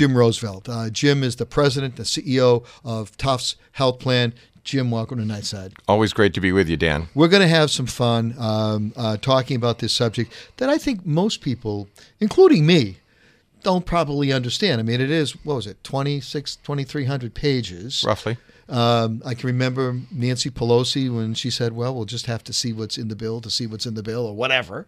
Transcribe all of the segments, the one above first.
Jim Roosevelt. Jim is the president, the CEO of Tufts Health Plan. Jim, welcome to Nightside. Always great to be with you, Dan. We're going to have some fun talking about this subject that I think most people, including me, don't probably understand. I mean, it is, 2,300 pages. Roughly. I can remember Nancy Pelosi when she said, well, we'll just have to see what's in the bill or whatever.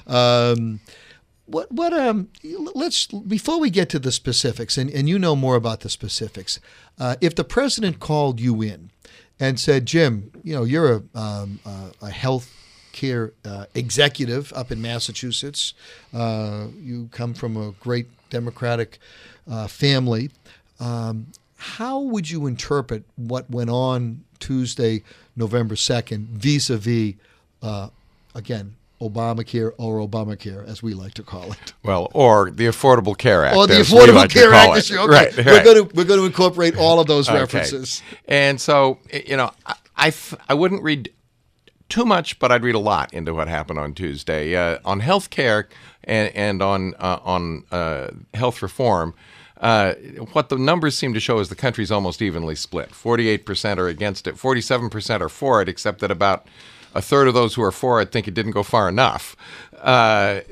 Let's, before we get to the specifics, and you know more about the specifics, if the president called you in and said, Jim, you're a health care executive up in Massachusetts. You come from a great Democratic family. How would you interpret what went on Tuesday, November 2nd, vis-a-vis, again, Obamacare, as we like to call it. Well, or the Affordable Care Act. Or the Affordable Care Act. Okay. Right. We're going to incorporate all of those references. And so, I wouldn't read too much, but I'd read a lot into what happened on Tuesday. On health care and on health reform, what the numbers seem to show is the country's almost evenly split. 48% are against it, 47% are for it, except that about a third of those who are for it think it didn't go far enough. I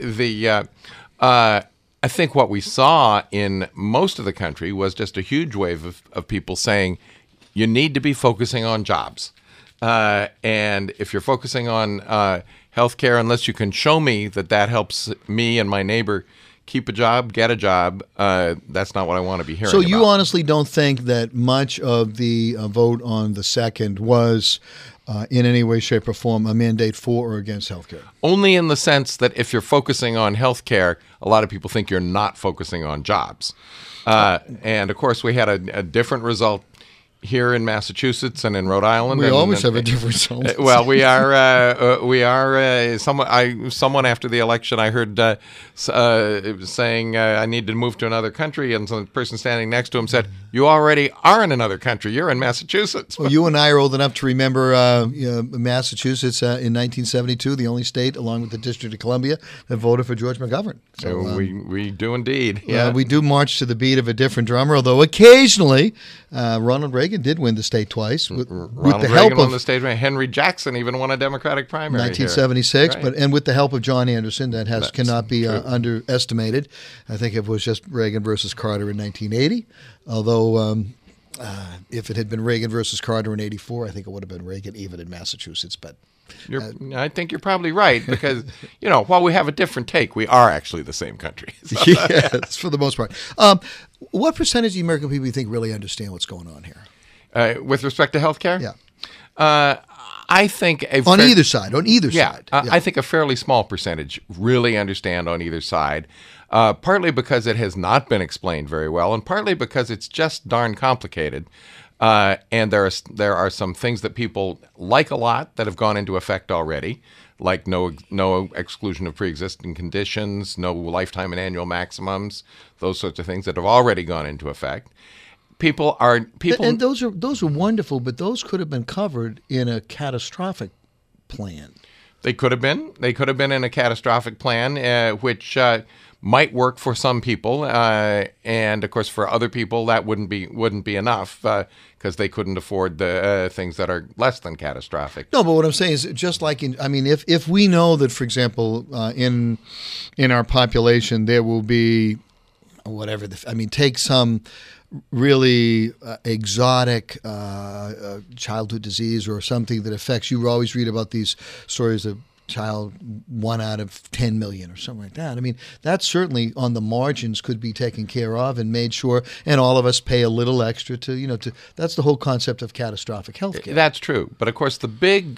think what we saw in most of the country was just a huge wave of people saying, you need to be focusing on jobs. And if you're focusing on healthcare, unless you can show me that helps me and my neighbor keep a job, get a job, that's not what I want to be hearing about. So you about. Honestly don't think that much of the vote on the 2nd was in any way, shape, or form a mandate for or against healthcare? Only in the sense that if you're focusing on healthcare, a lot of people think you're not focusing on jobs. And, of course, we had a different result here in Massachusetts and in Rhode Island. We always have a different result. Well, someone after the election I heard saying I need to move to another country, and some person standing next to him said, you already are in another country. You're in Massachusetts. Well, you and I are old enough to remember Massachusetts in 1972, the only state, along with the District of Columbia, that voted for George McGovern. So we do indeed. Yeah, we do march to the beat of a different drummer, although occasionally Ronald Reagan did win the state twice. With Ronald the Reagan help won of the state. Henry Jackson even won a Democratic primary 1976, here. and with the help of John Anderson, cannot be underestimated. I think it was just Reagan versus Carter in 1980, although if it had been Reagan versus Carter in 84, I think it would have been Reagan even in Massachusetts, but I think you're probably right because, while we have a different take, we are actually the same country. So. Yes, for the most part. What percentage of the American people do you think really understand what's going on here? With respect to health care? Yeah. I think on either side. I think a fairly small percentage really understand on either side, partly because it has not been explained very well, and partly because it's just darn complicated. And there are some things that people like a lot that have gone into effect already, like no exclusion of pre-existing conditions, no lifetime and annual maximums, those sorts of things that have already gone into effect. And those are wonderful, but those could have been covered in a catastrophic plan. They could have been. They could have been in a catastrophic plan, which might work for some people, and of course for other people that wouldn't be enough because they couldn't afford the things that are less than catastrophic. No, but what I'm saying is just like if we know that, for example, in our population there will be whatever take some really exotic childhood disease or something that affects you. Always read about these stories of child 1 out of 10 million or something like that. That certainly on the margins could be taken care of and made sure, and all of us pay a little extra to that's the whole concept of catastrophic health care. That's true. But of course the big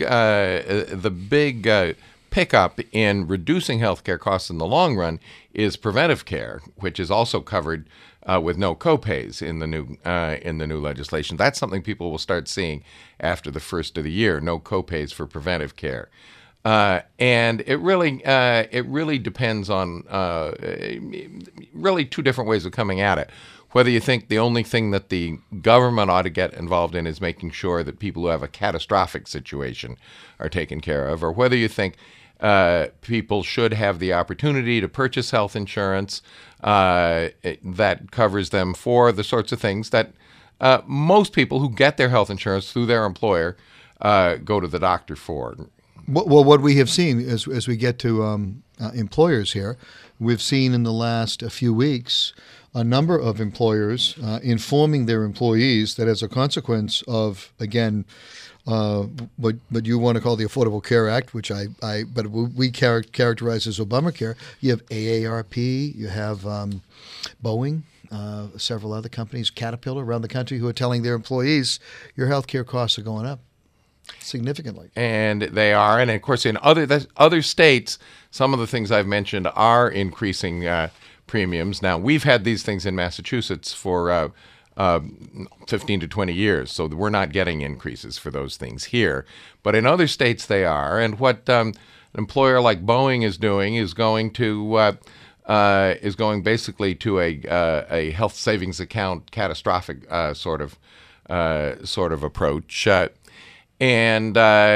pickup in reducing healthcare costs in the long run is preventive care, which is also covered with no copays in the new legislation. That's something people will start seeing after the first of the year. No copays for preventive care, and it really depends on really two different ways of coming at it. Whether you think the only thing that the government ought to get involved in is making sure that people who have a catastrophic situation are taken care of, or whether you think people should have the opportunity to purchase health insurance that covers them for the sorts of things that most people who get their health insurance through their employer go to the doctor for. Well, what we have seen as we get to employers here, we've seen in the last few weeks a number of employers informing their employees that as a consequence of, again, what you want to call the Affordable Care Act, which but we characterize as Obamacare, you have AARP, you have Boeing, several other companies, Caterpillar around the country, who are telling their employees your health care costs are going up significantly. And they are. And, of course, in other states, some of the things I've mentioned are increasing premiums. Now, we've had these things in Massachusetts for 15 to 20 years, so we're not getting increases for those things here. But in other states, they are. And what an employer like Boeing is doing is going basically to a health savings account catastrophic sort of approach. And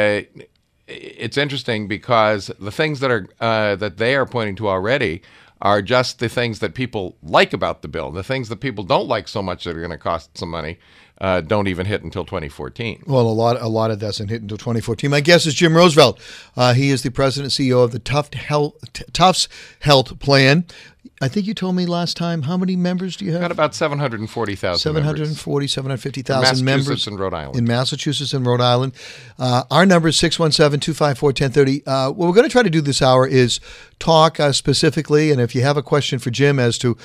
it's interesting because the things that they are pointing to already are just the things that people like about the bill. The things that people don't like so much that are going to cost some money don't even hit until 2014. Well, a lot of that doesn't hit until 2014. My guest is Jim Roosevelt. He is the president and CEO of the Tufts Health Plan. I think you told me last time, how many members do you have? Got about 740,000 750,000 members in Rhode Island. In Massachusetts and Rhode Island. Our number is 617-254-1030. What we're going to try to do this hour is talk specifically, and if you have a question for Jim as to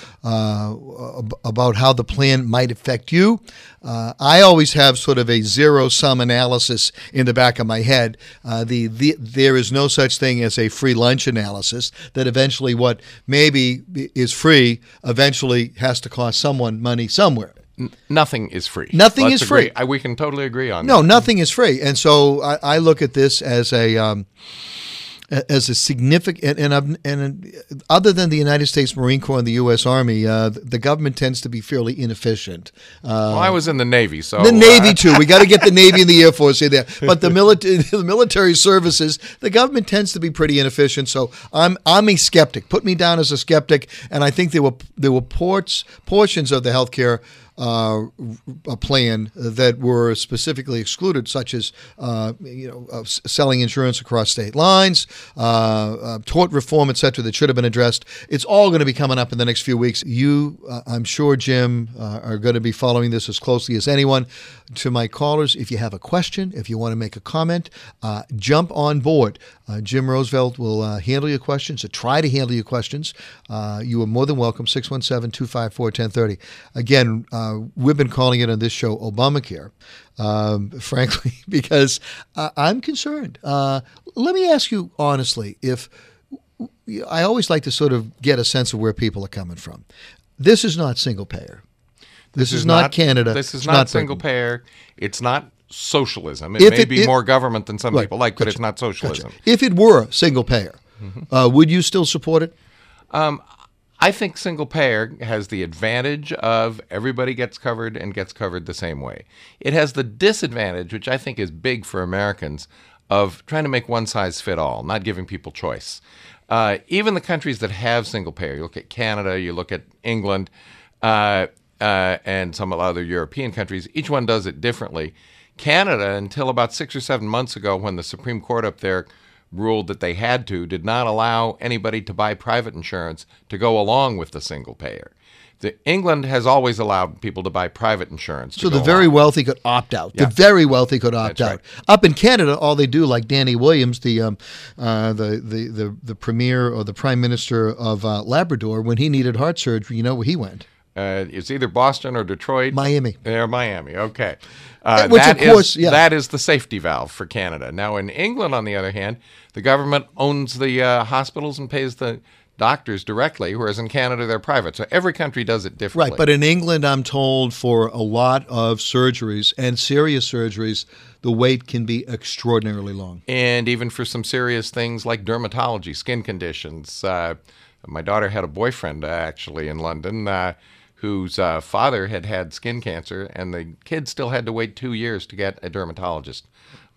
about how the plan might affect you, I always have sort of a zero-sum analysis in the back of my head. There is no such thing as a free lunch analysis, that eventually what maybe is free eventually has to cost someone money somewhere. Nothing is free. Nothing is free. We can totally agree on that. No, nothing is free. And so I look at this as a significant, and other than the United States Marine Corps and the U.S. Army, the government tends to be fairly inefficient. Well, I was in the Navy, so the Navy too. We got to get the Navy and the Air Force in there. But the military services, the government tends to be pretty inefficient. So I'm a skeptic. Put me down as a skeptic. And I think there were portions of the healthcare a plan that were specifically excluded, such as selling insurance across state lines, tort reform, et cetera, that should have been addressed. It's all going to be coming up in the next few weeks. You, I'm sure, Jim, are going to be following this as closely as anyone. To my callers, if you have a question, if you want to make a comment, jump on board. Jim Roosevelt will handle your questions, or try to handle your questions. You are more than welcome, 617-254-1030. Again, we've been calling it on this show Obamacare, frankly, because I'm concerned. Let me ask you honestly, if I always like to sort of get a sense of where people are coming from. This is not single payer. This is not Canada. This is not single payer. It's not socialism. It may be more government than some people like, but it's not socialism. Gotcha. If it were single payer, would you still support it? I think single payer has the advantage of everybody gets covered and gets covered the same way. It has the disadvantage, which I think is big for Americans, of trying to make one size fit all, not giving people choice. Even the countries that have single payer, you look at Canada, you look at England, and some other European countries, each one does it differently. Canada, until about 6 or 7 months ago, when the Supreme Court up there ruled that they had to, did not allow anybody to buy private insurance to go along with the single payer. England has always allowed people to buy private insurance. So the very wealthy could opt out. Yeah. The very wealthy could opt out. Right. Up in Canada, all they do, like Danny Williams, the premier or the prime minister of Labrador, when he needed heart surgery, you know where he went? It's either Boston or Detroit. Miami. Miami, okay. Which, of course, that is the safety valve for Canada. Now, in England, on the other hand, the government owns the hospitals and pays the doctors directly, whereas in Canada, they're private. So every country does it differently. Right, but in England, I'm told, for a lot of surgeries and serious surgeries, the wait can be extraordinarily long. And even for some serious things like dermatology, skin conditions. My daughter had a boyfriend, actually, in London, whose father had skin cancer, and the kid still had to wait 2 years to get a dermatologist.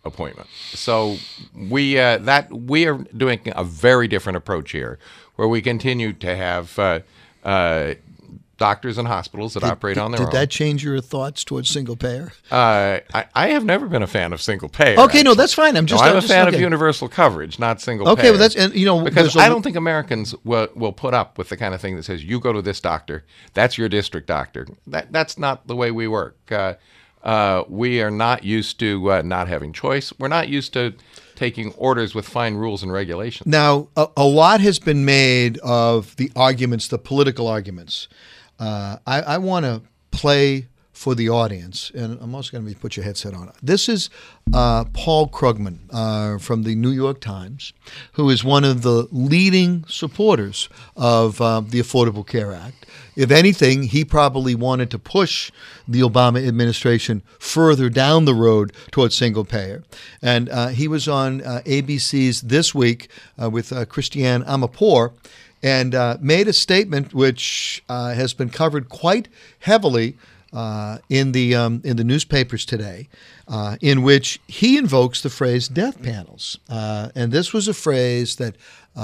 appointment. So we are doing a very different approach here, where we continue to have doctors and hospitals that operate on their own. Did that change your thoughts towards single payer? I have never been a fan of single payer. Okay, actually. no, that's fine. I'm a fan of universal coverage, not single payer. Okay, well, that's because I don't think Americans will put up with the kind of thing that says you go to this doctor, that's your district doctor. That's not the way we work. We are not used to not having choice. We're not used to taking orders with fine rules and regulations. Now, a lot has been made of the arguments, the political arguments. I want to play for the audience, and I'm also going to put your headset on. This is Paul Krugman from the New York Times, who is one of the leading supporters of the Affordable Care Act. If anything, he probably wanted to push the Obama administration further down the road towards single payer. And he was on ABC's This Week with Christiane Amanpour, and made a statement which has been covered quite heavily in the newspapers today, in which he invokes the phrase "death panels," and this was a phrase that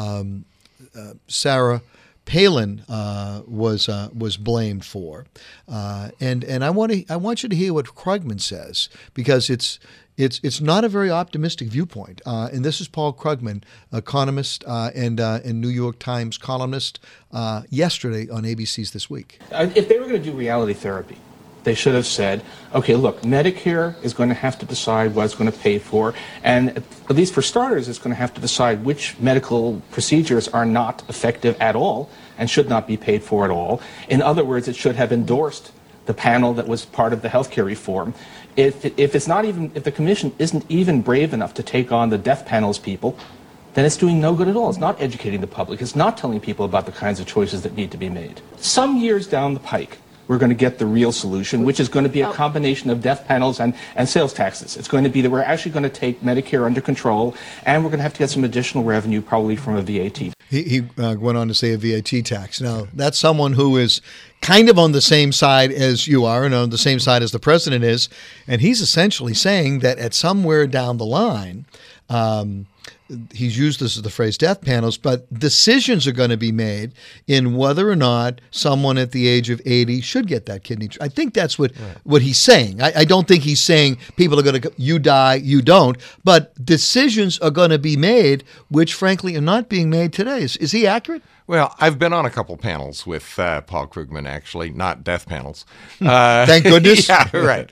Sarah Palin was blamed for, and I want you to hear what Krugman says, because it's not a very optimistic viewpoint. And this is Paul Krugman, economist and New York Times columnist, yesterday on ABC's This Week. If they were going to do reality therapy, they should have said, okay, look, Medicare is going to have to decide what it's going to pay for, and at least for starters, it's going to have to decide which medical procedures are not effective at all and should not be paid for at all. In other words, it should have endorsed the panel that was part of the healthcare reform. If the commission isn't even brave enough to take on the death panel's people, then it's doing no good at all. It's not educating the public. It's not telling people about the kinds of choices that need to be made. Some years down the pike, we're going to get the real solution, which is going to be a combination of death panels and sales taxes. It's going to be that we're actually going to take Medicare under control, and we're going to have to get some additional revenue, probably from a VAT. He went on to say a VAT tax. Now, that's someone who is kind of on the same side as you are and on the same side as the president is, and he's essentially saying that at somewhere down the line, he's used this as the phrase death panels, but decisions are going to be made in whether or not someone at the age of 80 should get that kidney. I think that's what he's saying. I don't think he's saying people are going to, you die, you don't, but decisions are going to be made, which frankly are not being made today. Is he accurate? Well, I've been on a couple panels with Paul Krugman, actually, not death panels. Thank goodness. Yeah, right.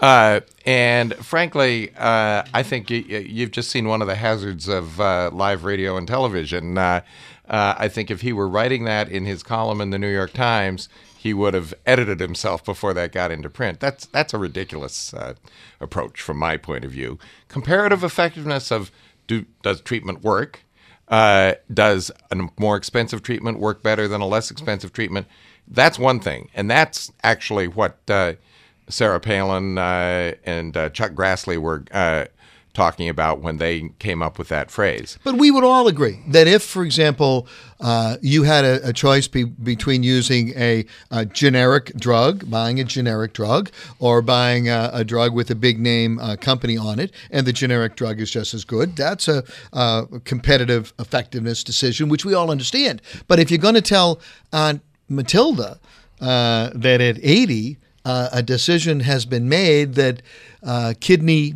And frankly, I think you've just seen one of the hazards of live radio and television. I think if he were writing that in his column in the New York Times, he would have edited himself before that got into print. That's a ridiculous approach from my point of view. Comparative effectiveness of does treatment work? Does a more expensive treatment work better than a less expensive treatment? That's one thing. And that's actually what Sarah Palin and Chuck Grassley were talking about when they came up with that phrase. But we would all agree that if, for example, you had a choice between using a generic drug, buying a generic drug, or buying a drug with a big name company on it, and the generic drug is just as good, that's a competitive effectiveness decision, which we all understand. But if you're going to tell Aunt Matilda that at 80, a decision has been made that kidney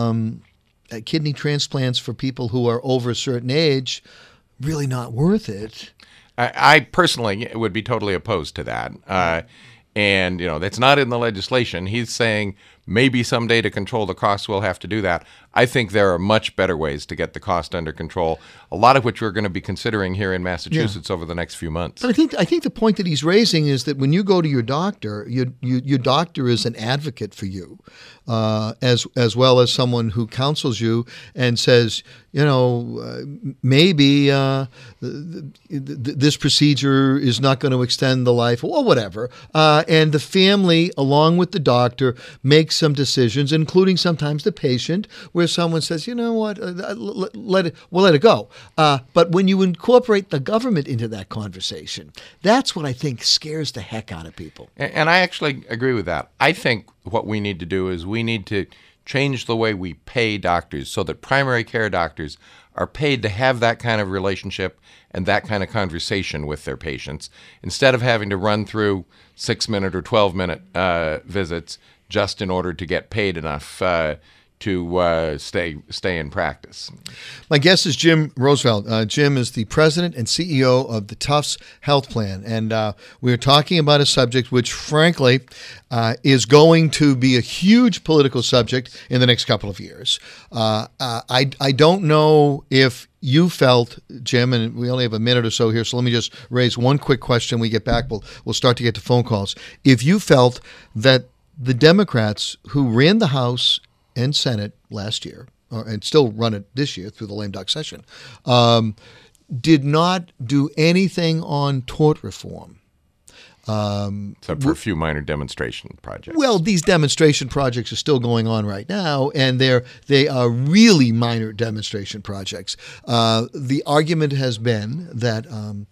transplants for people who are over a certain age, really not worth it. I personally would be totally opposed to that. And, that's not in the legislation. He's saying maybe someday to control the costs we'll have to do that. I think there are much better ways to get the cost under control, a lot of which we're going to be considering here in Massachusetts over the next few months. But I think the point that he's raising is that when you go to your doctor, your doctor is an advocate for you, as well as someone who counsels you and says, maybe this procedure is not going to extend the life or whatever. And the family, along with the doctor, makes some decisions, including sometimes the patient, where someone says, you know what, let it go. But when you incorporate the government into that conversation, that's what I think scares the heck out of people. And I actually agree with that. I think what we need to do is we need to change the way we pay doctors so that primary care doctors are paid to have that kind of relationship and that kind of conversation with their patients instead of having to run through 6-minute or 12-minute visits just in order to get paid enough to stay in practice. My guest is Jim Roosevelt. Jim is the president and CEO of the Tufts Health Plan, and we're talking about a subject which, frankly, is going to be a huge political subject in the next couple of years. I don't know if you felt, Jim, and we only have a minute or so here, so let me just raise one quick question. When we get back, we'll start to get to phone calls. If you felt that the Democrats who ran the House and Senate last year, and still run it this year through the lame duck session, did not do anything on tort reform. Except for a few minor demonstration projects. Well, these demonstration projects are still going on right now, and they are really minor demonstration projects. The argument has been that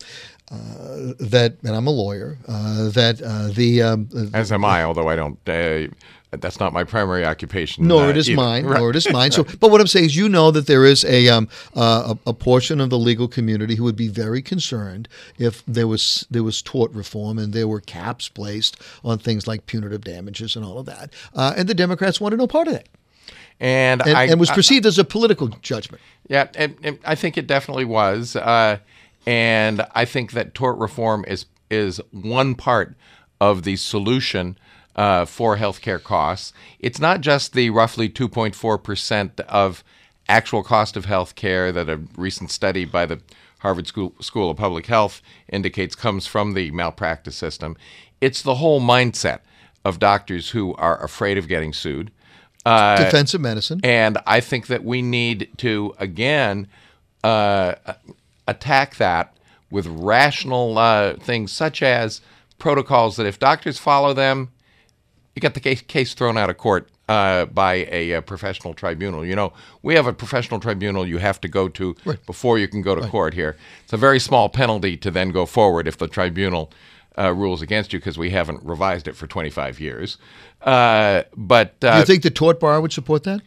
and I'm a lawyer, as am I, although I don't. That's not my primary occupation. Nor it is mine. Right. Nor it is mine. So, but what I'm saying is, you know that there is a portion of the legal community who would be very concerned if there was tort reform and there were caps placed on things like punitive damages and all of that. And the Democrats wanted no part of that. And was perceived as a political judgment. Yeah, and I think it definitely was. And I think that tort reform is one part of the solution for healthcare costs. It's not just the roughly 2.4% of actual cost of healthcare that a recent study by the Harvard School of Public Health indicates comes from the malpractice system. It's the whole mindset of doctors who are afraid of getting sued. Defensive medicine. And I think that we need to, again, attack that with rational things such as protocols that if doctors follow them, you get the case thrown out of court by a professional tribunal. You know, we have a professional tribunal you have to go to before you can go to court here. It's a very small penalty to then go forward if the tribunal rules against you because we haven't revised it for 25 years. But do you think the tort bar would support that?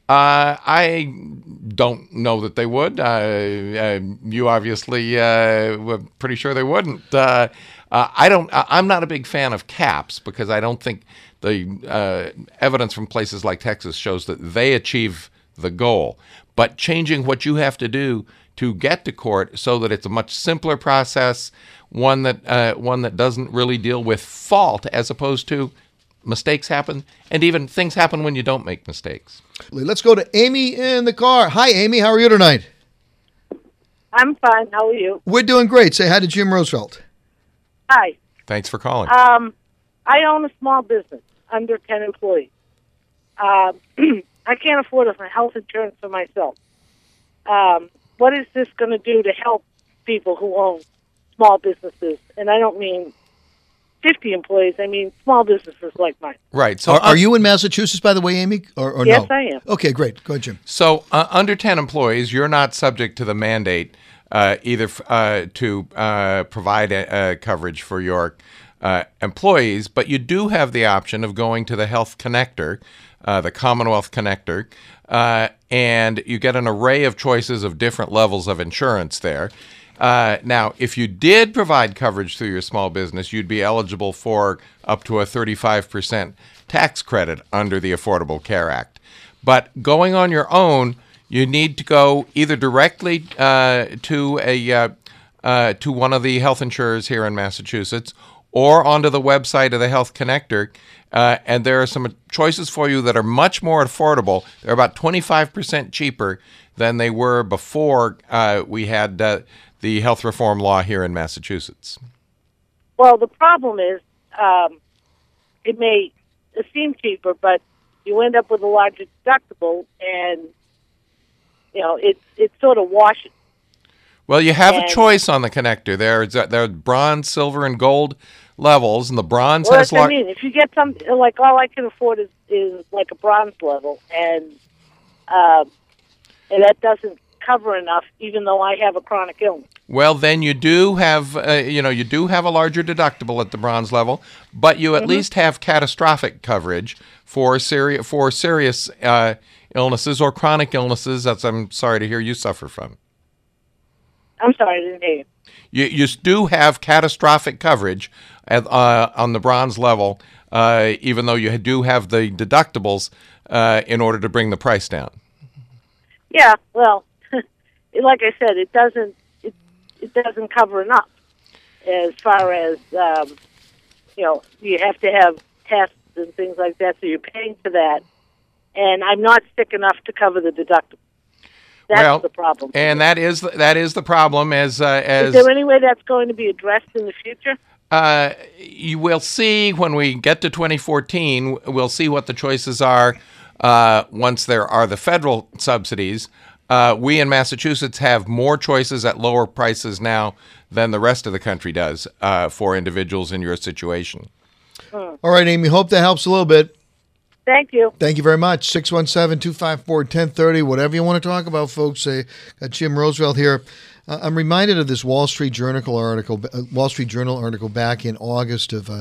I don't know that they would. You obviously were pretty sure they wouldn't. I'm not a big fan of caps because I don't think the evidence from places like Texas shows that they achieve the goal. But changing what you have to do to get to court so that it's a much simpler process, one that doesn't really deal with fault as opposed to mistakes happen, and even things happen when you don't make mistakes. Let's go to Amy in the car. Hi, Amy. How are you tonight? I'm fine. How are you? We're doing great. Say hi to Jim Roosevelt. Hi. Thanks for calling. I own a small business, under 10 employees. I can't afford health insurance for myself. What is this going to do to help people who own small businesses? And I don't mean 50 employees. I mean small businesses like mine. Right. So are you in Massachusetts, by the way, Amy, or yes, no? I am. Okay, great. Go ahead, Jim. So under 10 employees, you're not subject to the mandate either to provide coverage for your employees, but you do have the option of going to the Health Connector, the Commonwealth Connector, and you get an array of choices of different levels of insurance there. Now, if you did provide coverage through your small business, you'd be eligible for up to a 35% tax credit under the Affordable Care Act. But going on your own, you need to go either directly to one of the health insurers here in Massachusetts or onto the website of the Health Connector. And there are some choices for you that are much more affordable. They're about 25% cheaper than they were before we had the health reform law here in Massachusetts. Well, the problem is it may seem cheaper, but you end up with a larger deductible, and it sort of washes. Well, you have a choice on the connector. There are bronze, silver, and gold levels, and the bronze has. Well, I mean, if you get something like all I can afford is like a bronze level, and that doesn't cover enough, even though I have a chronic illness. Well, then you do have, you do have a larger deductible at the bronze level, but you at least have catastrophic coverage for serious illnesses or chronic illnesses that I'm sorry to hear you suffer from. I'm sorry, I didn't hear you. You do have catastrophic coverage on the bronze level, even though you do have the deductibles in order to bring the price down. Yeah, well, like I said, it doesn't cover enough as far as, you have to have tests and things like that, so you're paying for that. And I'm not sick enough to cover the deductible. That's the problem. And that is the problem. Is there any way that's going to be addressed in the future? You will see when we get to 2014, we'll see what the choices are once there are the federal subsidies. We in Massachusetts have more choices at lower prices now than the rest of the country does for individuals in your situation. All right, Amy, hope that helps a little bit. Thank you. Thank you very much. 617-254-1030. Whatever you want to talk about, folks. Got Jim Roosevelt here. I'm reminded of this Wall Street Journal article back in August of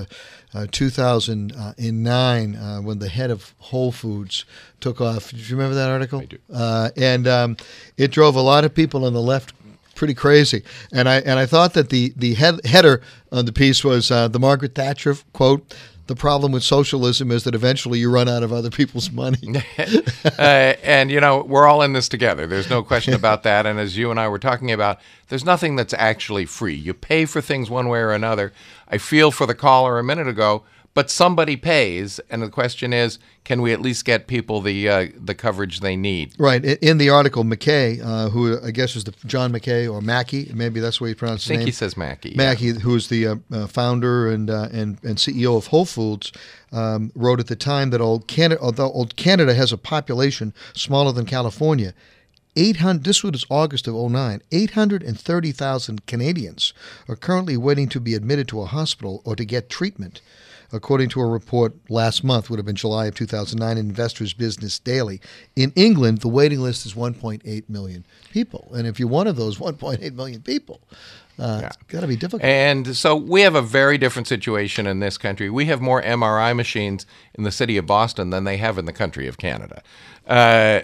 2009 when the head of Whole Foods took off. Do you remember that article? I do. And it drove a lot of people on the left pretty crazy. And I thought that the header on the piece was the Margaret Thatcher quote. The problem with socialism is that eventually you run out of other people's money. And, we're all in this together. There's no question about that. And as you and I were talking about, there's nothing that's actually free. You pay for things one way or another. I feel for the caller a minute ago, but somebody pays. And the question is, can we at least get people the coverage they need? Right. In the article, McKay, who I guess is the John McKay or Mackey, maybe that's the way you pronounce his name. I think he says Mackey. Mackey, who is the founder and CEO of Whole Foods, wrote at the time that although Old Canada has a population smaller than California, this was August of 2009, 830,000 Canadians are currently waiting to be admitted to a hospital or to get treatment. According to a report last month, would have been July of 2009, in Investors Business Daily. In England, the waiting list is 1.8 million people. And if you're one of those 1.8 million people, it's got to be difficult. And so we have a very different situation in this country. We have more MRI machines in the city of Boston than they have in the country of Canada. And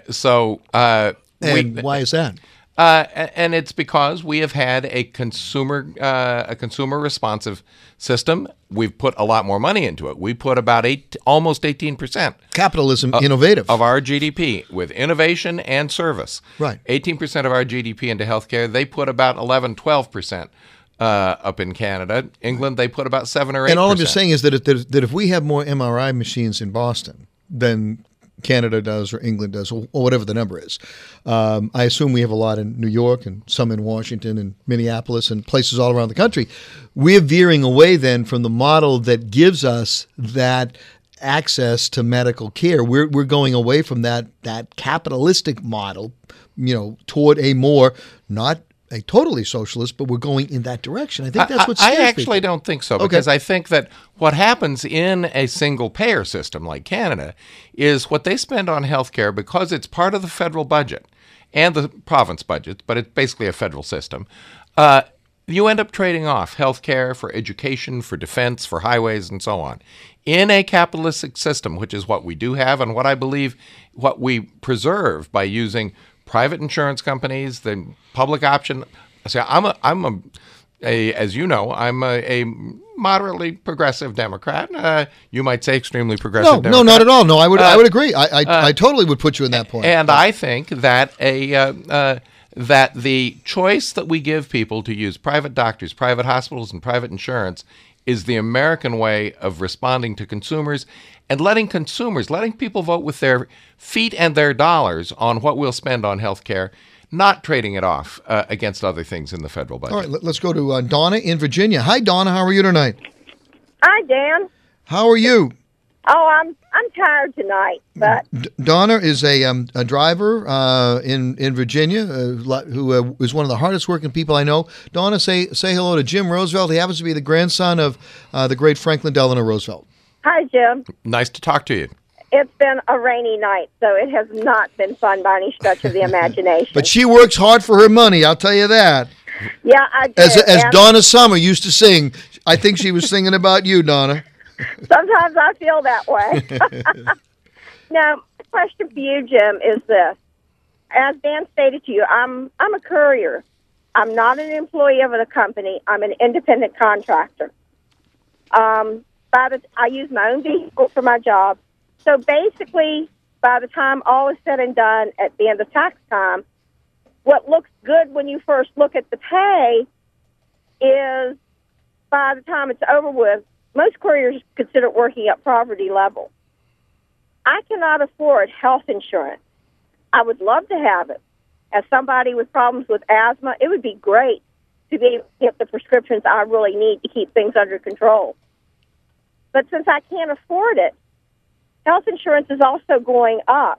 why is that? And it's because we have had a consumer responsive system. We've put a lot more money into it. We put about almost 18%. Capitalism, innovative. Of our GDP with innovation and service. Right. 18% of our GDP into healthcare. They put about 12% up in Canada. England, they put about 7 or 8%. And all I'm just saying is that if we have more MRI machines in Boston than Canada does or England does or whatever the number is. I assume we have a lot in New York and some in Washington and Minneapolis and places all around the country. We're veering away then from the model that gives us that access to medical care. We're going away from that capitalistic model, toward a more, not a totally socialist, but we're going in that direction. I think that's what scares I actually people. don't think so, because I think that what happens in a single payer system like Canada is what they spend on healthcare, because it's part of the federal budget and the province budget, but it's basically a federal system. You end up trading off healthcare for education, for defense, for highways, and so on. In a capitalistic system, which is what we do have, and what I believe what we preserve by using private insurance companies, the public option. So as you know, I'm a moderately progressive Democrat. You might say extremely progressive. No, not at all. No, I would agree. I totally would put you in that point. And I think that that the choice that we give people to use private doctors, private hospitals, and private insurance is the American way of responding to consumers and letting people vote with their feet and their dollars on what we'll spend on health care, not trading it off against other things in the federal budget. All right, let's go to Donna in Virginia. Hi, Donna. How are you tonight? Hi, Dan. How are you? Oh, I'm tired tonight, but Donna is a driver in Virginia who is one of the hardest working people I know. Donna, say hello to Jim Roosevelt. He happens to be the grandson of the great Franklin Delano Roosevelt. Hi, Jim. Nice to talk to you. It's been a rainy night, so it has not been fun by any stretch of the imagination. But she works hard for her money, I'll tell you that. Yeah, I did. As and Donna Summer used to sing. I think she was singing about you, Donna. sometimes I feel that way. Now, my question for you, Jim, is this. As Dan stated to you, I'm a courier. I'm not an employee of a company. I'm an independent contractor. I use my own vehicle for my job. So basically, by the time all is said and done at the end of tax time, what looks good when you first look at the pay is by the time it's over with, most couriers consider working at poverty level. I cannot afford health insurance. I would love to have it. As somebody with problems with asthma, it would be great to be able to get the prescriptions I really need to keep things under control. But since I can't afford it, health insurance is also going up.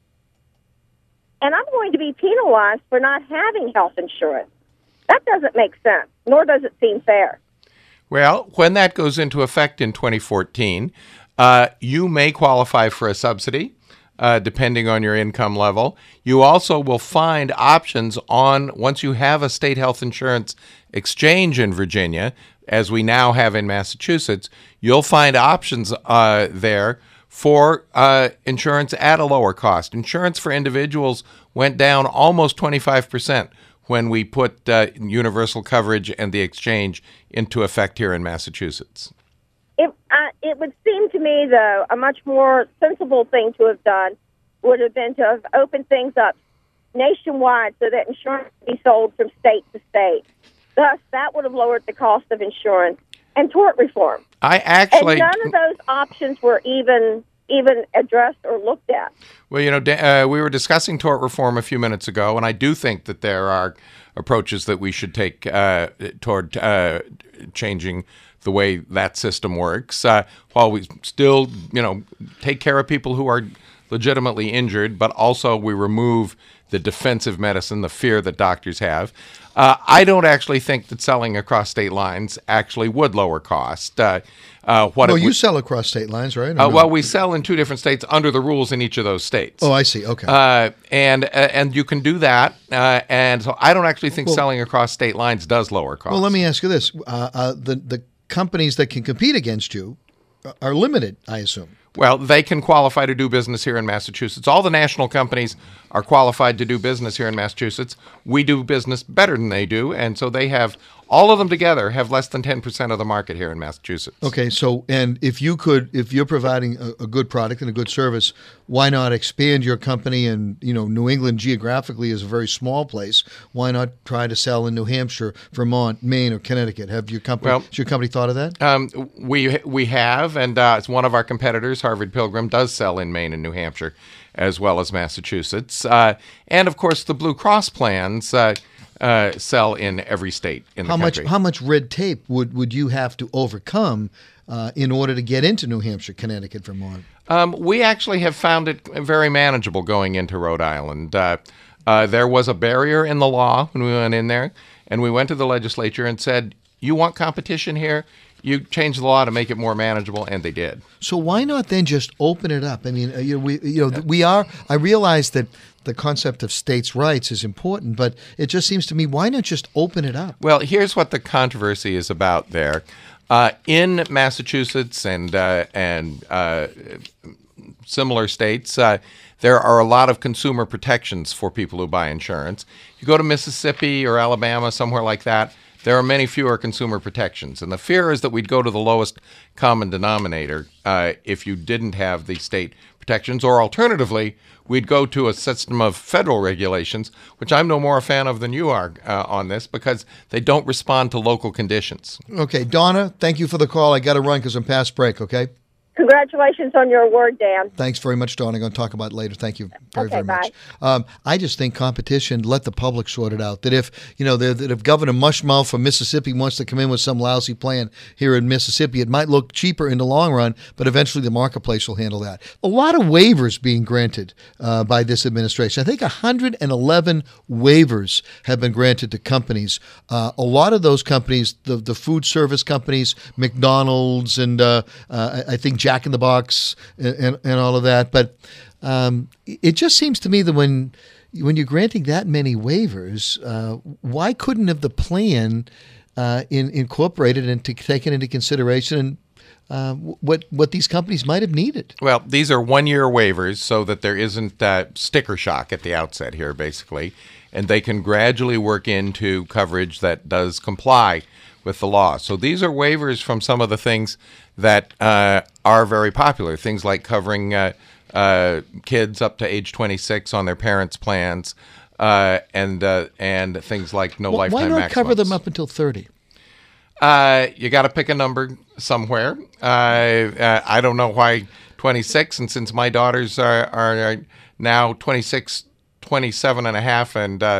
And I'm going to be penalized for not having health insurance. That doesn't make sense, nor does it seem fair. Well, when that goes into effect in 2014, you may qualify for a subsidy, depending on your income level. You also will find options once you have a state health insurance exchange in Virginia, as we now have in Massachusetts, you'll find options there for insurance at a lower cost. Insurance for individuals went down almost 25% when we put universal coverage and the exchange into effect here in Massachusetts. It would seem to me, though, a much more sensible thing to have done would have been to have opened things up nationwide so that insurance could be sold from state to state. Thus, that would have lowered the cost of insurance and tort reform. And none of those options were even addressed or looked at. Well, we were discussing tort reform a few minutes ago, and I do think that there are approaches that we should take toward changing the way that system works, while we still, take care of people who are legitimately injured, but also we remove the defensive medicine, the fear that doctors have. I don't actually think that selling across state lines actually would lower cost. You sell across state lines, right? Well, we sell in 2 different states under the rules in each of those states. Oh, I see. Okay. And you can do that. And so I don't actually think selling across state lines does lower costs. Well, let me ask you this. The companies that can compete against you are limited, I assume. Well, they can qualify to do business here in Massachusetts. All the national companies are qualified to do business here in Massachusetts. We do business better than they do, and so they have, all of them together have less than 10% of the market here in Massachusetts. Okay, so, and if you're providing a good product and a good service, why not expand your company? And, New England geographically is a very small place. Why not try to sell in New Hampshire, Vermont, Maine, or Connecticut? Has your company thought of that? We have, and it's one of our competitors, Harvard Pilgrim, does sell in Maine and New Hampshire, as well as Massachusetts. And, of course, the Blue Cross plans sell in every state in the country. How much red tape would you have to overcome in order to get into New Hampshire, Connecticut, Vermont? We actually have found it very manageable going into Rhode Island. There was a barrier in the law when we went in there, and we went to the legislature and said, you want competition here? You change the law to make it more manageable, and they did. So why not then just open it up? I mean, I realize that the concept of states' rights is important, but it just seems to me, why not just open it up? Well, here's what the controversy is about there. In Massachusetts and similar states, there are a lot of consumer protections for people who buy insurance. You go to Mississippi or Alabama, somewhere like that, there are many fewer consumer protections. And the fear is that we'd go to the lowest common denominator if you didn't have the state protections, or alternatively, we'd go to a system of federal regulations, which I'm no more a fan of than you are on this, because they don't respond to local conditions. Okay, Donna, thank you for the call. I got to run because I'm past break, okay? Congratulations on your award, Dan. Thanks very much, Dawn. I'm going to talk about it later. Thank you very much. Bye. I just think competition, let the public sort it out. That if, that if Governor Mushmouth from Mississippi wants to come in with some lousy plan here in Mississippi, it might look cheaper in the long run, but eventually the marketplace will handle that. A lot of waivers being granted by this administration. I think 111 waivers have been granted to companies. A lot of those companies, the food service companies, McDonald's, and I think Jack in the Box and all of that. But it just seems to me that when when you're granting that many waivers, why couldn't have the plan incorporated and taken into consideration what these companies might have needed? Well, these are one-year waivers so that there isn't sticker shock at the outset here, basically, and they can gradually work into coverage that does comply with the law. So these are waivers from some of the things that are very popular, things like covering kids up to age 26 on their parents' plans, and things like no lifetime maximums. Why not cover them up until 30? You got to pick a number somewhere. I don't know why 26, and since my daughters are now 26, 27 and a half,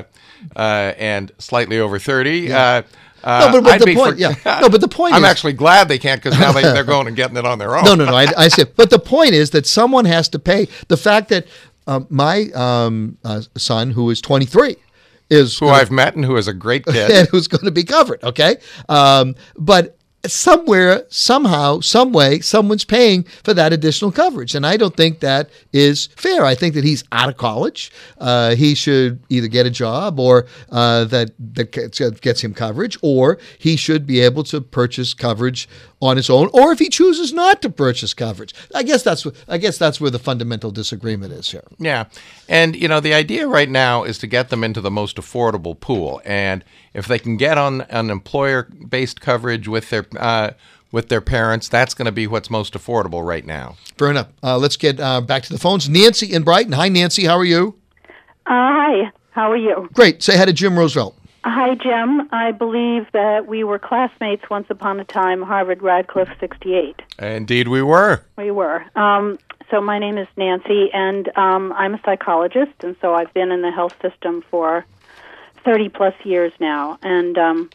and slightly over 30. Yeah. No, but the point. No, but the point. I'm actually glad they can't, because now they're going and getting it on their own. No. I see. But the point is that someone has to pay. The fact that my son, who is 23, I've met and who is a great kid, and who's going to be covered. Okay, but somewhere, somehow, some way, someone's paying for that additional coverage, and I don't think that is fair. I think that he's out of college. He should either get a job or that gets him coverage, or he should be able to purchase coverage on his own, or if he chooses not to purchase coverage. I guess that's where the fundamental disagreement is here. Yeah, and the idea right now is to get them into the most affordable pool, and if they can get on an employer-based coverage with their parents, that's going to be what's most affordable right now. Fair enough. Let's get back to the phones. Nancy in Brighton. Hi, Nancy. How are you? Hi. How are you? Great. Say hi to Jim Roosevelt. Hi, Jim. I believe that we were classmates once upon a time, Harvard Radcliffe 68. Indeed we were. We were. So my name is Nancy, and I'm a psychologist, and so I've been in the health system for 30-plus years now. And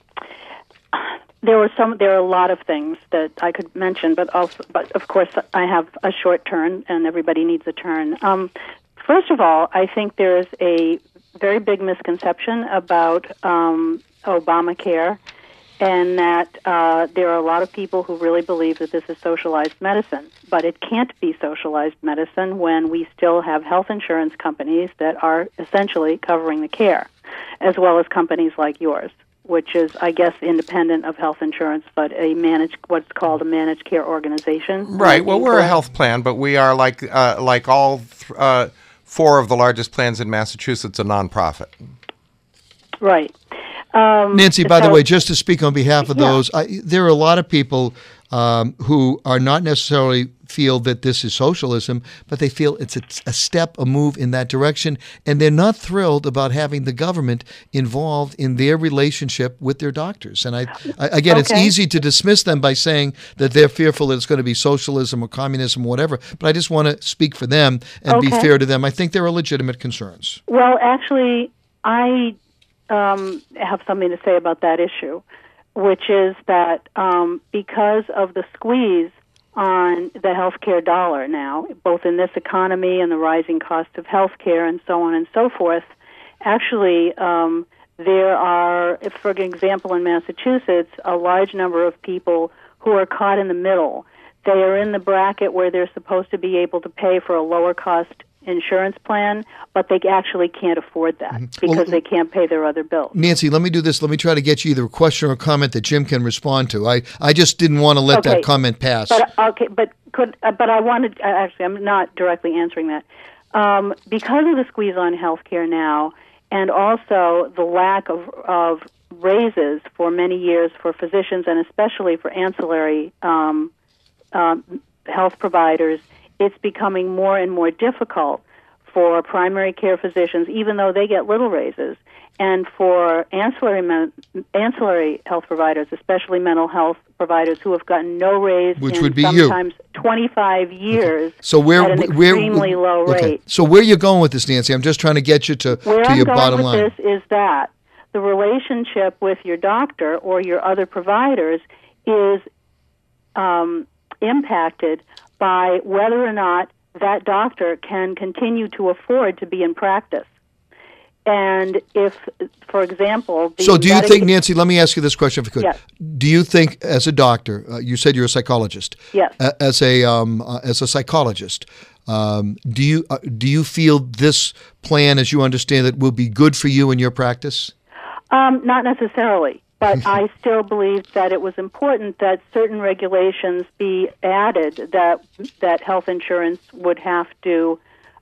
there are a lot of things that I could mention, but of course I have a short turn, and everybody needs a turn. First of all, I think there's a very big misconception about Obamacare, and that there are a lot of people who really believe that this is socialized medicine. But it can't be socialized medicine when we still have health insurance companies that are essentially covering the care, as well as companies like yours, which is, I guess, independent of health insurance, but what's called a managed care organization. Right. Well, we're a health plan, but we are like all four of the largest plans in Massachusetts, a nonprofit. Right. Nancy, by the way, just to speak on behalf of those, there are a lot of people who are not necessarily feel that this is socialism, but they feel it's a move in that direction, and they're not thrilled about having the government involved in their relationship with their doctors. And again, it's easy to dismiss them by saying that they're fearful that it's going to be socialism or communism or whatever, but I just want to speak for them and be fair to them. I think there are legitimate concerns. Well, actually, I have something to say about that issue, which is that because of the squeeze on the healthcare dollar now, both in this economy and the rising cost of healthcare and so on and so forth, actually there are, for example, in Massachusetts, a large number of people who are caught in the middle. They are in the bracket where they're supposed to be able to pay for a lower cost insurance plan, but they actually can't afford that because they can't pay their other bills. Nancy, let me do this. Let me try to get you either a question or a comment that Jim can respond to. I just didn't want to let that comment pass. But I wanted, actually, I'm not directly answering that. Because of the squeeze on healthcare now, and also the lack of raises for many years for physicians and especially for ancillary health providers, it's becoming more and more difficult for primary care physicians, even though they get little raises, and for ancillary health providers, especially mental health providers who have gotten no raise which in would be sometimes 25 years so at an extremely low rate. So where are you going with this, Nancy? I'm just trying to get you to your bottom line. Where I'm going with this is that the relationship with your doctor or your other providers is impacted by whether or not that doctor can continue to afford to be in practice. And if, for example... So do you think, Nancy, let me ask you this question if you could. Yes. Do you think, as a doctor, you said you're a psychologist. Yes. As a psychologist, Do you feel this plan, as you understand it, will be good for you in your practice? Not necessarily, but I still believe that it was important that certain regulations be added that health insurance would have to,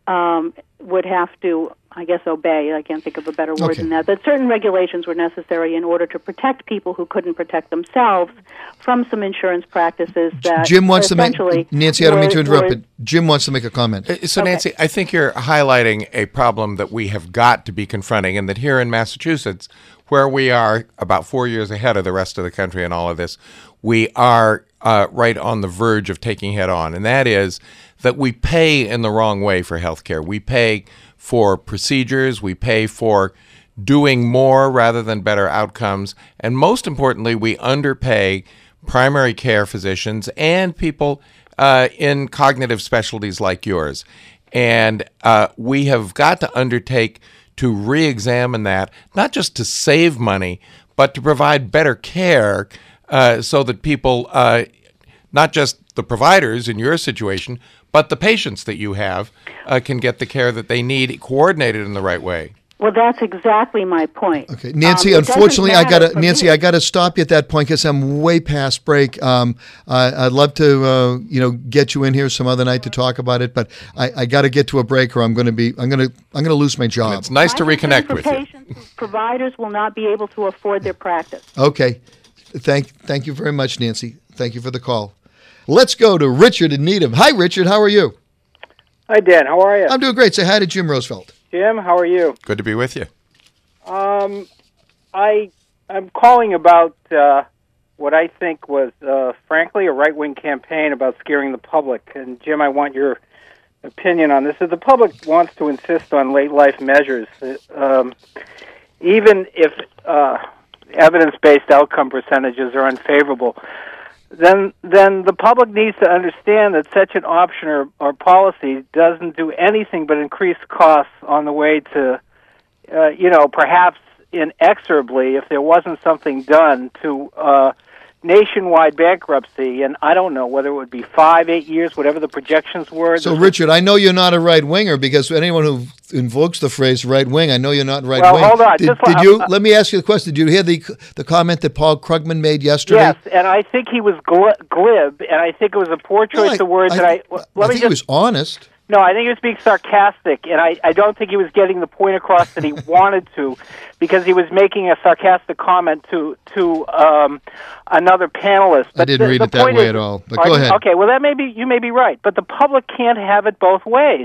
I guess, obey. I can't think of a better word than that. That certain regulations were necessary in order to protect people who couldn't protect themselves from some insurance practices that Jim wants to make, essentially Nancy, I don't mean to interrupt, but Jim wants to make a comment. So, Nancy, I think you're highlighting a problem that we have got to be confronting, and that here in Massachusetts, where we are about 4 years ahead of the rest of the country in all of this, we are right on the verge of taking head on, and that is that we pay in the wrong way for health care. We pay for procedures, we pay for doing more rather than better outcomes, and most importantly, we underpay primary care physicians and people in cognitive specialties like yours. And we have got to undertake to re-examine that, not just to save money, but to provide better care so that people, not just the providers in your situation, but the patients that you have can get the care that they need, coordinated in the right way. Well, that's exactly my point. Okay, Nancy. Unfortunately, I gotta stop you at that point because I'm way past break. I'd love to, get you in here some other night to talk about it, but I got to get to a break, or I'm going to lose my job. And it's nice to reconnect with you. Providers will not be able to afford their practice. Okay, thank you very much, Nancy. Thank you for the call. Let's go to Richard in Needham. Hi, Richard. How are you? Hi, Dan. How are you? I'm doing great. Say hi to Jim Roosevelt. Jim, how are you? Good to be with you. I'm calling about what I think was, frankly, a right-wing campaign about scaring the public. And, Jim, I want your opinion on this. If the public wants to insist on late-life measures, even if evidence-based outcome percentages are unfavorable, then the public needs to understand that such an option or policy doesn't do anything but increase costs on the way to, perhaps inexorably, if there wasn't something done, to nationwide bankruptcy. And I don't know whether it would be 5-8 years, whatever the projections were. So, Richard, I know you're not a right-winger, because anyone who invokes the phrase right-wing, I know you're not right-wing. Well, hold on. Did you? Let me ask you the question. Did you hear the comment that Paul Krugman made yesterday? Yes, and I think he was glib, and I think it was a poor choice of words. I think he was honest. No, I think he was being sarcastic, and I don't think he was getting the point across that he wanted to, because he was making a sarcastic comment to another panelist. But I didn't read it that way at all, but go ahead. Okay, well, you may be right, but the public can't have it both ways.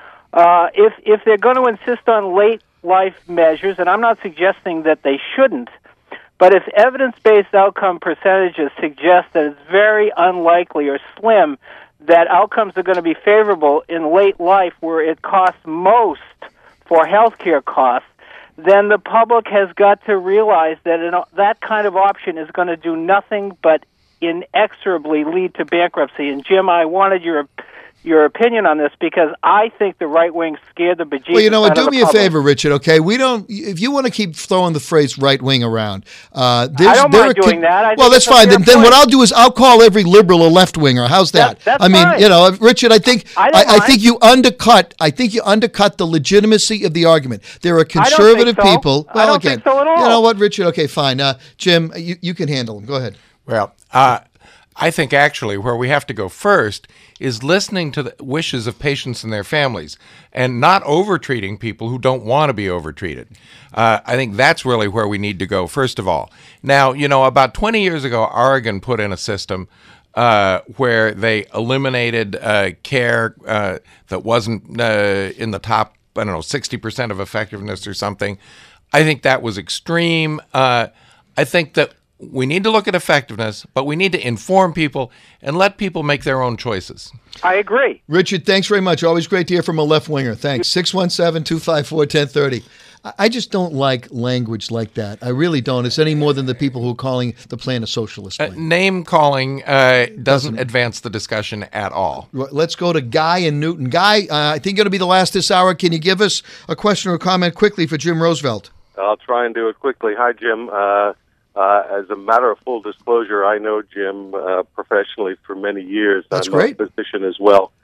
If they're going to insist on late life measures, and I'm not suggesting that they shouldn't, but if evidence-based outcome percentages suggest that it's very unlikely or slim that outcomes are going to be favorable in late life where it costs most for healthcare costs, then the public has got to realize that that kind of option is going to do nothing but inexorably lead to bankruptcy. And Jim, I wanted your opinion on this, because I think the right wing scared the bejesus out of the public. Well, you know what? Do me a favor, Richard. Okay, if you want to keep throwing the phrase right wing around, I don't mind doing that. Well, that's fine. Then what I'll do is I'll call every liberal a left winger. How's that? That's fine. Richard, I think you undercut. I think you undercut the legitimacy of the argument. There are conservative people. Well, I don't think so at all. You know what, Richard? Okay, fine. Jim, you can handle them. Go ahead. Well, I think actually where we have to go first is listening to the wishes of patients and their families, and not overtreating people who don't want to be overtreated. I think that's really where we need to go, first of all. Now, about 20 years ago, Oregon put in a system where they eliminated care that wasn't in the top, 60% of effectiveness or something. I think that was extreme. I think that we need to look at effectiveness, but we need to inform people and let people make their own choices. I agree. Richard, thanks very much. Always great to hear from a left-winger. Thanks. 617-254-1030. I just don't like language like that. I really don't. It's any more than the people who are calling the plan a socialist plan. Name-calling doesn't advance the discussion at all. Let's go to Guy in Newton. Guy, I think you're going to be the last this hour. Can you give us a question or a comment quickly for Jim Roosevelt? I'll try and do it quickly. Hi, Jim. As a matter of full disclosure, I know Jim professionally for many years. That's I'm great. a physician as well.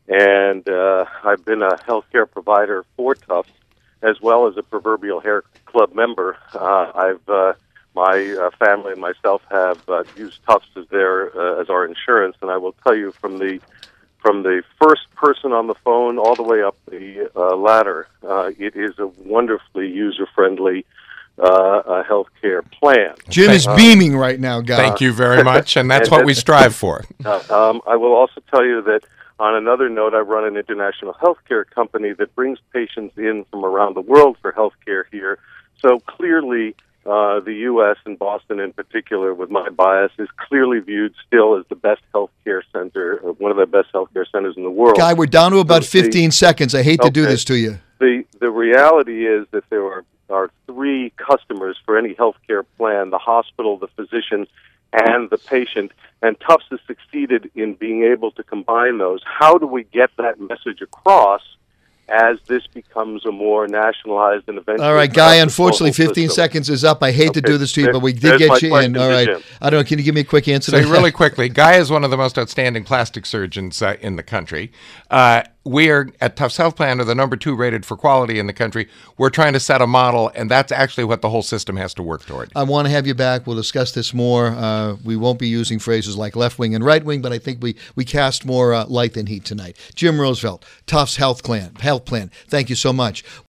and I've been a healthcare provider for Tufts, as well as a proverbial hair club member. My family and myself have used Tufts as our insurance, and I will tell you from the first person on the phone all the way up the ladder, it is a wonderfully user-friendly healthcare plan. Jim is beaming right now, guys. Thank you very much, and that's what we strive for. I will also tell you that on another note, I run an international healthcare company that brings patients in from around the world for healthcare here. So clearly, the U.S. and Boston in particular, with my bias, is clearly viewed still as the best healthcare center, one of the best healthcare centers in the world. Guy, we're down to about 15 seconds. I hate to do this to you. The reality is that there are three customers for any healthcare plan: the hospital, the physician, and the patient. And Tufts has succeeded in being able to combine those. How do we get that message across as this becomes a more nationalized and eventually... All right, Guy, unfortunately, 15 seconds is up. I hate to do this to you, but we did get you in. All right. I don't know. Can you give me a quick answer? So really quickly, Guy is one of the most outstanding plastic surgeons in the country. We are, at Tufts Health Plan, are the number 2 rated for quality in the country. We're trying to set a model, and that's actually what the whole system has to work toward. I want to have you back. We'll discuss this more. We won't be using phrases like left wing and right wing, but I think we cast more light than heat tonight. Jim Roosevelt, Tufts Health Plan. Thank you so much.